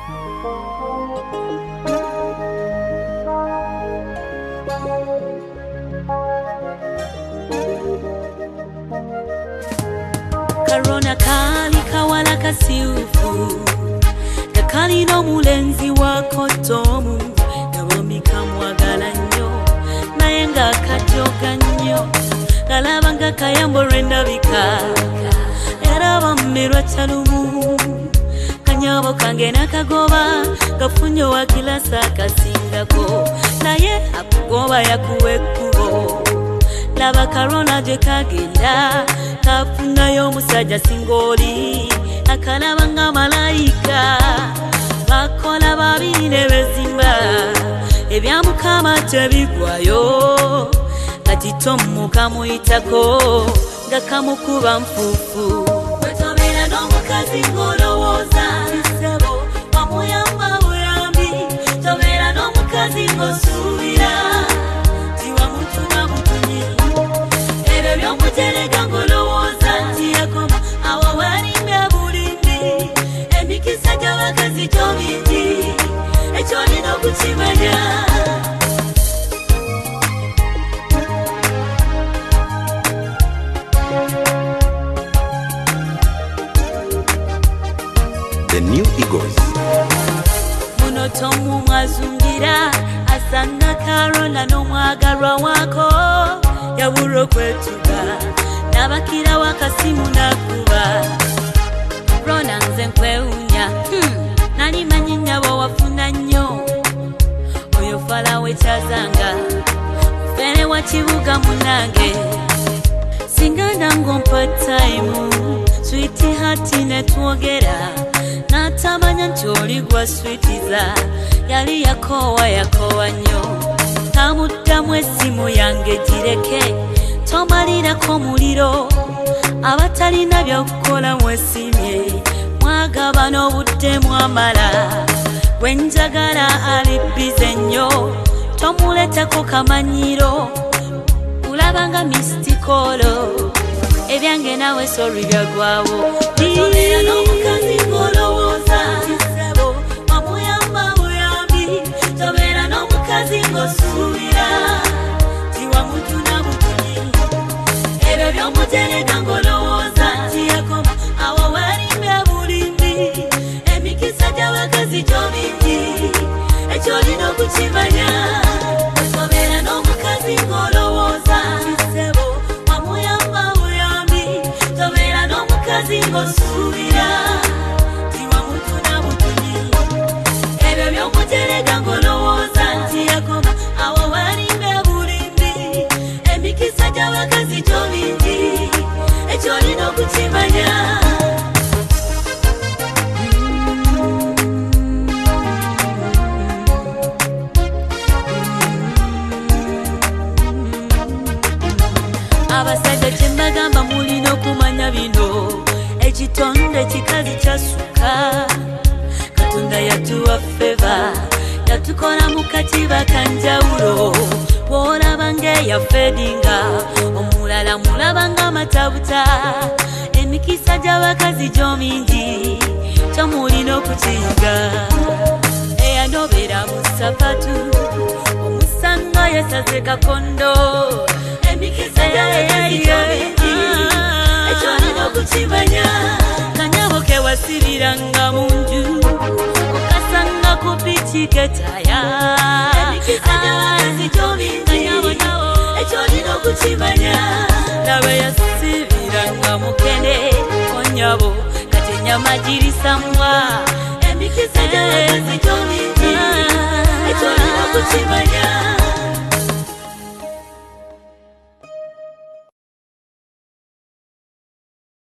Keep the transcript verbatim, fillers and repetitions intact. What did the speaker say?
Karona kali kawala kasiufu kakali no mulenzi wako tomu nabomika mwagala nnyo naye nga kajoga nnyo kalabanga kayambo rendabika era bammerwa kyalumu kanyabo kange nakagoba gafunyo wa kila sakasingako naye akugoba yakuwe kubo laba Karona je kagenda kafunayo musajja singoli akalabanga malaika bakola babiri ne bezimba ebyamukama tebigwayo kati tomu kamuyitako nga kamukuba mfufu wetobera n'omukazi ng'olowooza sebo wamuyamba buyambi tobera n'omukazi ng'osuubira tiwamutuna butunyi ebyo by'omuterega ng'olowooza nti yakoma awo walimbe bulindi emikisa gy'abakazi gyo mingi ekyo olina okukimanya. The New Eagles. Muno tomu mwazungira asanga Karona n'omwagalwa wako yabura okwetuga nabakira wakasimu nakuba Rona nze nkwewunya hmm. nani manyi nyabo wafuna nnyo oyo fala wekyazanga fere wa kibuga munange singa nango mpa time sweetie hati netwogera natamanya nti oli gwa sweetiza yali yakowa yakowa nnyo tamuddamu essimu yange gireke tomalirako muliro abatalina byokukola mwesimye mwagaba n'obudde mwamala wenjagala ali bize nnyo tomuletako kamanyiro kulabanga mistikolo ebyange nawe sorry byagwawo tobera n'omukazi ng'olowooza kisebo wamuyamba buyambi tobera n'omukazi ng'osuubira tiwamutuna butunyi ebyo by'omuterega ng'olowooza nti yakoma awo walimbe bulindi emikisa gy'abakazi gyo mingi ekyo olina okukimanya tobera n'omukazi ng'olowooza kisebo wamuyamba buyambi tobera n'omukazi ng'osuubira tiwamutuna butunyi ebyo by'omuterega ng'olowooza nti yakoma awo walimbe bulindi emikisa gy'abakazi gyo mingi ekyo olina okukimanya. Abasajja kyembagamba mulina okumanya bino ekitonde kikazi kyasuka Katonda yatuwa feva yatukola mu katiba kanjawulo bw'olabanga eyafedinga omulala mulabanga matabuta emikisa gy'abakazi gyo mingi tomulina okukiyiga eyanobera mu sapatu omusanga yasaze kakondo emikisa gy'abakazi gyo mingi ekyo olina okukimanya kanyabo ke wasibiranga mu nju okasanga ku piki ketaya emikisa gy'abakazi gyo mingi ekyo olina okukimanya laba yasibiranga mukene onyabo kati ennyama girisamwa emikisa gy'abakazi gyo mingi ekyo olina okukimanya.